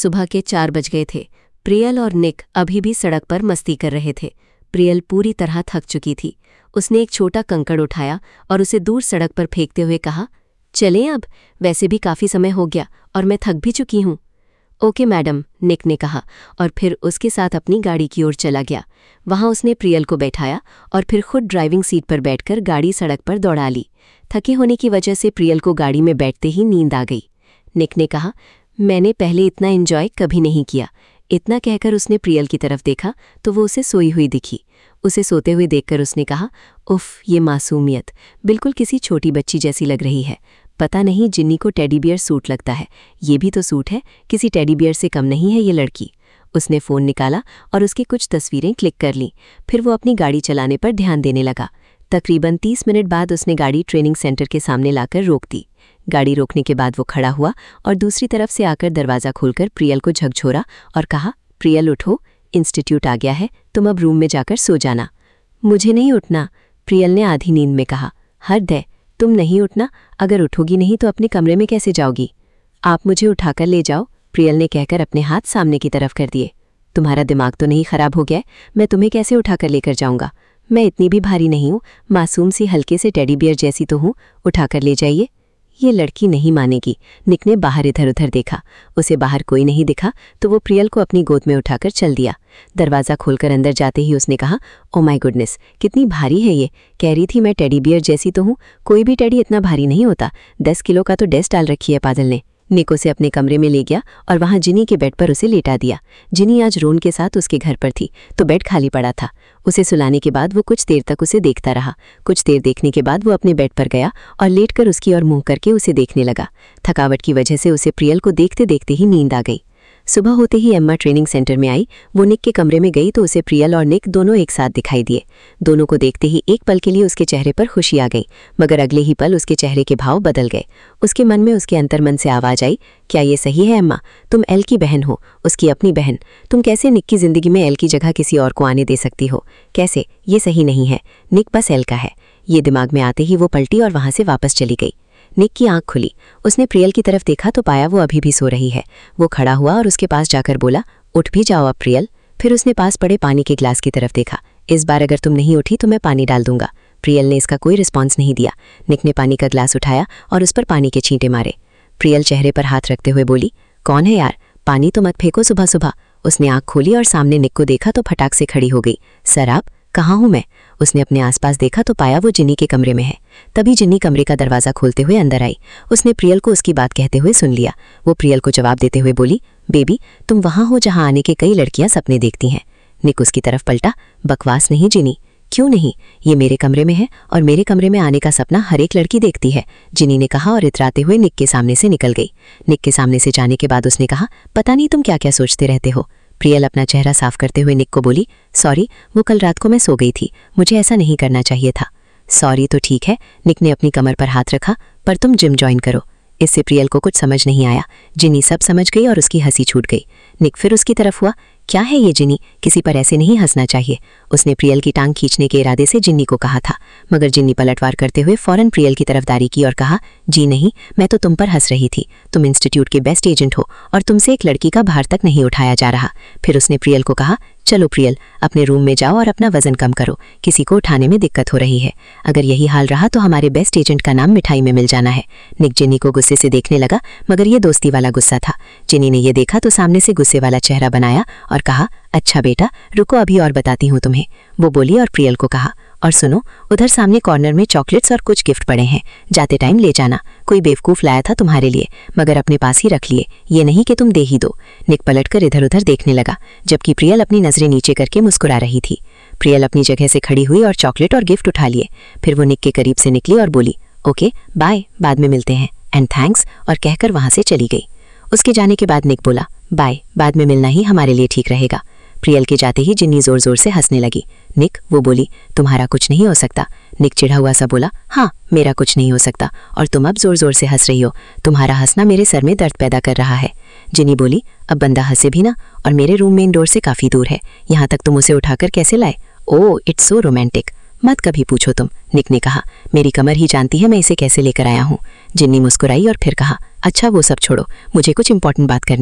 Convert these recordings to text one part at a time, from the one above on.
सुबह के 4 बज गए थे। प्रियल और निक अभी भी सड़क पर मस्ती कर रहे थे। प्रियल पूरी तरह थक चुकी थी। उसने एक छोटा कंकड़ उठाया और उसे दूर सड़क पर फेंकते हुए कहा, चलें अब, वैसे भी काफ़ी समय हो गया और मैं थक भी चुकी हूँ। ओके मैडम, निक ने कहा और फिर उसके साथ अपनी गाड़ी की ओर चला गया। वहाँ उसने प्रियल को बैठाया और फिर खुद ड्राइविंग सीट पर बैठकर गाड़ी सड़क पर दौड़ा ली। थके होने की वजह से प्रियल को गाड़ी में बैठते ही नींद आ गई। निक ने कहा, मैंने पहले इतना एंजॉय कभी नहीं किया। इतना कहकर उसने प्रियल की तरफ देखा तो वो उसे सोई हुई दिखी। उसे सोते हुए देखकर उसने कहा, उफ़, ये मासूमियत बिल्कुल किसी छोटी बच्ची जैसी लग रही है। पता नहीं जिन्नी को टेडी बियर सूट लगता है। ये भी तो सूट है, किसी टेडी बियर से कम नहीं है ये लड़की। उसने फ़ोन निकाला और उसकी कुछ तस्वीरें क्लिक कर लीं। फिर वो अपनी गाड़ी चलाने पर ध्यान देने लगा। तकरीबन 30 मिनट बाद उसने गाड़ी ट्रेनिंग सेंटर के सामने लाकर रोक दी। गाड़ी रोकने के बाद वो खड़ा हुआ और दूसरी तरफ से आकर दरवाज़ा खोलकर प्रियल को झकझोरा और कहा, प्रियल उठो, इंस्टीट्यूट आ गया है, तुम अब रूम में जाकर सो जाना। मुझे नहीं उठना, प्रियल ने आधी नींद में कहा। हद है, तुम नहीं उठना, अगर उठोगी नहीं तो अपने कमरे में कैसे जाओगी? आप मुझे उठाकर ले जाओ, प्रियल ने कहकर अपने हाथ सामने की तरफ कर दिए। तुम्हारा दिमाग तो नहीं खराब हो गया? मैं तुम्हें कैसे उठाकर लेकर जाऊंगा? मैं इतनी भी भारी नहीं हूँ, मासूम सी हल्के से टेडी बियर जैसी तो हूँ, उठाकर ले जाइए। ये लड़की नहीं मानेगी। निक ने बाहर इधर उधर देखा, उसे बाहर कोई नहीं दिखा तो वो प्रियल को अपनी गोद में उठाकर चल दिया। दरवाज़ा खोलकर अंदर जाते ही उसने कहा, ओ माय गुडनेस, कितनी भारी है ये। कह रही थी मैं टेडी बियर जैसी तो हूँ, कोई भी टेडी इतना भारी नहीं होता। 10 किलो का तो डेस्क डाल रखी है पागल ने। निक उसे अपने कमरे में ले गया और वहाँ जिनी के बेड पर उसे लेटा दिया। जिनी आज रोन के साथ उसके घर पर थी तो बेड खाली पड़ा था। उसे सुलाने के बाद वो कुछ देर तक उसे देखता रहा। कुछ देर देखने के बाद वो अपने बेड पर गया और लेटकर उसकी ओर मुंह करके उसे देखने लगा। थकावट की वजह से उसे प्रियल को देखते देखते ही नींद आ गई। सुबह होते ही एम्मा ट्रेनिंग सेंटर में आई। वो निक के कमरे में गई तो उसे प्रियल और निक दोनों एक साथ दिखाई दिए। दोनों को देखते ही एक पल के लिए उसके चेहरे पर खुशी आ गई, मगर अगले ही पल उसके चेहरे के भाव बदल गए। उसके मन में उसके अंतर्मन से आवाज़ आई, क्या ये सही है एम्मा? तुम एल की बहन हो, उसकी अपनी बहन। तुम कैसे निक की ज़िंदगी में एल की जगह किसी और को आने दे सकती हो? कैसे? ये सही नहीं है। निक बस एल का है। ये दिमाग में आते ही वो पलटी और वहाँ से वापस चली गई। निक की आंख खुली। उसने प्रियल की तरफ देखा तो पाया वो अभी भी सो रही है। वो खड़ा हुआ और उसके पास जाकर बोला, उठ भी जाओ अब प्रियल। फिर उसने पास पड़े पानी के गिलास की तरफ देखा। इस बार अगर तुम नहीं उठी तो मैं पानी डाल दूंगा। प्रियल ने इसका कोई रिस्पॉन्स नहीं दिया। निक ने पानी का गिलास उठाया और उस पर पानी के छींटे मारे। प्रियल चेहरे पर हाथ रखते हुए बोली, कौन है यार, पानी तो मत फेंको सुबह सुबह। उसने आंख खोली और सामने निक को देखा तो फटाक से खड़ी हो गई। सर आप, कहाँ हूँ मैं? उसने अपने आसपास देखा तो पाया वो जिन्नी के कमरे में है। तभी जिन्नी कमरे का दरवाज़ा खोलते हुए अंदर आई। उसने प्रियल को उसकी बात कहते हुए सुन लिया। वो प्रियल को जवाब देते हुए बोली, बेबी तुम वहाँ हो जहाँ आने के कई लड़कियाँ सपने देखती हैं। निक उसकी तरफ पलटा, बकवास नहीं जिनी। क्यों नहीं? ये मेरे कमरे में है और मेरे कमरे में आने का सपना हर एक लड़की देखती है, जिनी ने कहा और इतराते हुए निक के सामने से निकल गई। निक के सामने से जाने के बाद उसने कहा, पता नहीं तुम क्या क्या सोचते रहते हो। प्रियल अपना चेहरा साफ करते हुए निक को बोली, सॉरी, वो कल रात को मैं सो गई थी, मुझे ऐसा नहीं करना चाहिए था। सॉरी तो ठीक है, निक ने अपनी कमर पर हाथ रखा, पर तुम जिम ज्वाइन करो। इससे प्रियल को कुछ समझ नहीं आया। जिनी सब समझ गई और उसकी हंसी छूट गई। निक फिर उसकी तरफ हुआ, क्या है ये जिनी, किसी पर ऐसे नहीं हंसना चाहिए। उसने प्रियल की टांग खींचने के इरादे से जिन्नी को कहा था, मगर जिन्नी पलटवार करते हुए फौरन प्रियल की तरफदारी की और कहा, जी नहीं, मैं तो तुम पर हंस रही थी। तुम इंस्टीट्यूट के बेस्ट एजेंट हो और तुमसे एक लड़की का भार तक नहीं उठाया जा रहा। फिर उसने प्रियल को कहा, चलो प्रियल, अपने रूम में जाओ और अपना वजन कम करो, किसी को उठाने में दिक्कत हो रही है। अगर यही हाल रहा तो हमारे बेस्ट एजेंट का नाम मिठाई में मिल जाना है। निक जिन्नी को गुस्से से देखने लगा, मगर ये दोस्ती वाला गुस्सा था। जिन्नी ने यह देखा तो सामने से गुस्से वाला चेहरा बनाया और कहा, अच्छा बेटा, रुको अभी और बताती हूँ तुम्हें। वो बोली और प्रियल को कहा, और सुनो, उधर सामने कॉर्नर में चॉकलेट्स और कुछ गिफ्ट पड़े हैं, जाते टाइम ले जाना। कोई बेवकूफ़ लाया था तुम्हारे लिए, मगर अपने पास ही रख लिए, ये नहीं कि तुम दे ही दो। निक पलटकर इधर उधर देखने लगा, जबकि प्रियल अपनी नज़रें नीचे करके मुस्कुरा रही थी। प्रियल अपनी जगह से खड़ी हुई और चॉकलेट और गिफ्ट उठा लिए। फिर वो निक के करीब से निकली और बोली, ओके बाय, बाद में मिलते हैं, एंड थैंक्स, और कहकर वहाँ से चली गई। उसके जाने के बाद निक बोला, बाय, बाद में मिलना ही हमारे लिए ठीक रहेगा। प्रियल के जाते ही जिन्नी जोर जोर से हंसने लगी। निक, वो बोली, तुम्हारा कुछ नहीं हो सकता। निक चिढ़ा हुआ सा बोला, हाँ मेरा कुछ नहीं हो सकता, और तुम अब जोर जोर से हंस रही हो। तुम्हारा हंसना मेरे सर में दर्द पैदा कर रहा है। जिन्नी बोली, अब बंदा हंसे भी ना, और मेरे रूम मेन डोर से काफ़ी दूर है, यहाँ तक तुम उसे उठाकर कैसे लाए? Oh, it's so romantic. मत कभी पूछो तुम, निक ने कहा, मेरी कमर ही जानती है मैं इसे कैसे लेकर आया हूँ। जिन्नी मुस्कुराई और फिर कहा, अच्छा वो सब छोड़ो, मुझे कुछ इंपॉर्टेंट बात करनी है।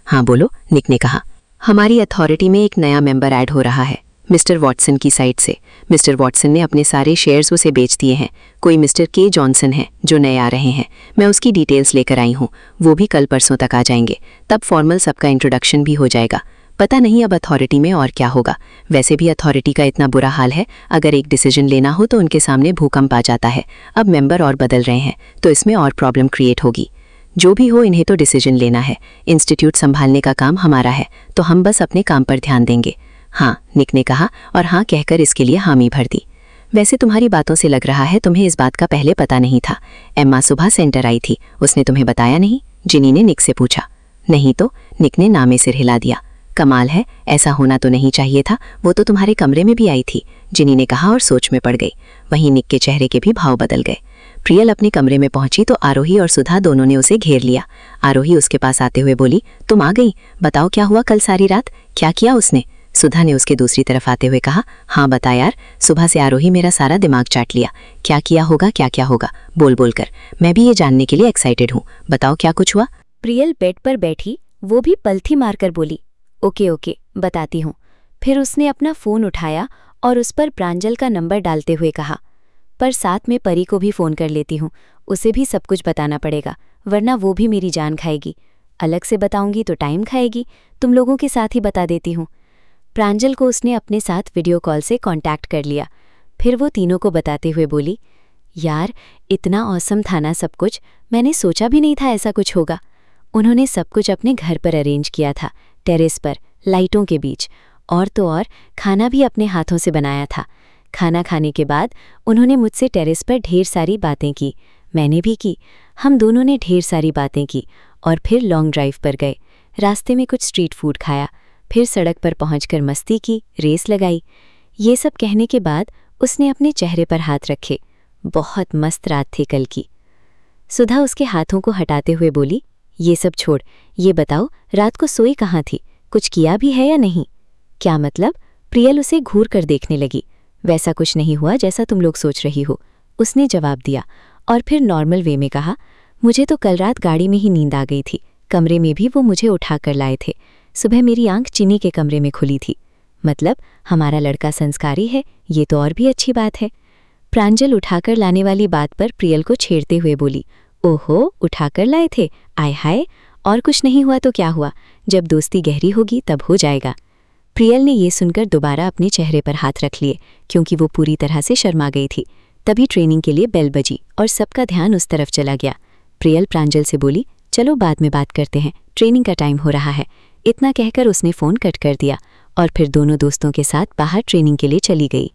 हाँ बोलो, निक ने कहा। हमारी अथॉरिटी में एक नया मेंबर ऐड हो रहा है, मिस्टर वॉटसन की साइड से। मिस्टर वॉटसन ने अपने सारे शेयर्स उसे बेच दिए हैं। कोई मिस्टर के जॉनसन है जो नए आ रहे हैं। मैं उसकी डिटेल्स लेकर आई हूँ, वो भी कल परसों तक आ जाएंगे। तब फॉर्मल सबका इंट्रोडक्शन भी हो जाएगा। पता नहीं अब अथॉरिटी में और क्या होगा। वैसे भी अथॉरिटी का इतना बुरा हाल है, अगर एक डिसीजन लेना हो तो उनके सामने भूकंप आ जाता है। अब मेंबर और बदल रहे हैं तो इसमें और प्रॉब्लम क्रिएट होगी। जो भी हो, इन्हें तो डिसीजन लेना है। इंस्टीट्यूट संभालने का काम हमारा है, तो हम बस अपने काम पर ध्यान देंगे। हाँ, निक ने कहा और हाँ कहकर इसके लिए हामी भर दी। वैसे तुम्हारी बातों से लग रहा है तुम्हें इस बात का पहले पता नहीं था। एम्मा सुबह सेंटर आई थी, उसने तुम्हें बताया नहीं? जिनी ने निक से पूछा। नहीं तो, निक ने नामे सिर हिला दिया। कमाल है, ऐसा होना तो नहीं चाहिए था। वो तो तुम्हारे कमरे में भी आई थी, जिनी ने कहा और सोच में पड़ गई। वहीं निक के चेहरे के भी भाव बदल गए। प्रियल अपने कमरे में पहुंची तो आरोही और सुधा दोनों ने उसे घेर लिया। आरोही उसके पास आते हुए बोली, तुम आ गई, बताओ क्या हुआ कल सारी रात, क्या किया उसने? सुधा ने उसके दूसरी तरफ आते हुए कहा, हाँ बता यार, सुबह से आरोही मेरा सारा दिमाग चाट लिया। क्या किया होगा, क्या क्या होगा, बोल बोल कर। मैं भी ये जानने के लिए एक्साइटेड हूँ, बताओ क्या कुछ हुआ। प्रियल बेड पर बैठी, वो भी पलथी मारकर बोली, ओके ओके बताती हूँ। फिर उसने अपना फ़ोन उठाया और उस पर प्रांजल का नंबर डालते हुए कहा, पर साथ में परी को भी फ़ोन कर लेती हूँ, उसे भी सब कुछ बताना पड़ेगा, वरना वो भी मेरी जान खाएगी। अलग से बताऊंगी तो टाइम खाएगी, तुम लोगों के साथ ही बता देती हूँ। प्रांजल को उसने अपने साथ वीडियो कॉल से कांटेक्ट कर लिया। फिर वो तीनों को बताते हुए बोली, यार इतना ऑसम था ना सब कुछ, मैंने सोचा भी नहीं था ऐसा कुछ होगा। उन्होंने सब कुछ अपने घर पर अरेंज किया था, टेरेस पर, लाइटों के बीच, और तो और खाना भी अपने हाथों से बनाया था। खाना खाने के बाद उन्होंने मुझसे टेरेस पर ढेर सारी बातें की, मैंने भी की। हम दोनों ने ढेर सारी बातें की और फिर लॉन्ग ड्राइव पर गए। रास्ते में कुछ स्ट्रीट फूड खाया, फिर सड़क पर पहुंचकर मस्ती की, रेस लगाई। ये सब कहने के बाद उसने अपने चेहरे पर हाथ रखे। बहुत मस्त रात थी कल की। सुधा उसके हाथों को हटाते हुए बोली, ये सब छोड़, ये बताओ रात को सोई कहाँ थी, कुछ किया भी है या नहीं? क्या मतलब? प्रियल उसे घूर कर देखने लगी। वैसा कुछ नहीं हुआ जैसा तुम लोग सोच रही हो, उसने जवाब दिया और फिर नॉर्मल वे में कहा, मुझे तो कल रात गाड़ी में ही नींद आ गई थी, कमरे में भी वो मुझे उठा कर लाए थे। सुबह मेरी आंख चिनी के कमरे में खुली थी। मतलब हमारा लड़का संस्कारी है, ये तो और भी अच्छी बात है। प्रांजल उठाकर लाने वाली बात पर प्रियल को छेड़ते हुए बोली, ओहो उठाकर लाए थे, आय हाय, और कुछ नहीं हुआ तो क्या हुआ, जब दोस्ती गहरी होगी तब हो जाएगा। प्रियल ने ये सुनकर दोबारा अपने चेहरे पर हाथ रख लिए, क्योंकि वो पूरी तरह से शर्मा गई थी। तभी ट्रेनिंग के लिए बेल बजी और सबका ध्यान उस तरफ चला गया। प्रियल प्रांजल से बोली, चलो बाद में बात करते हैं, ट्रेनिंग का टाइम हो रहा है। इतना कहकर उसने फ़ोन कट कर दिया और फिर दोनों दोस्तों के साथ बाहर ट्रेनिंग के लिए चली गई।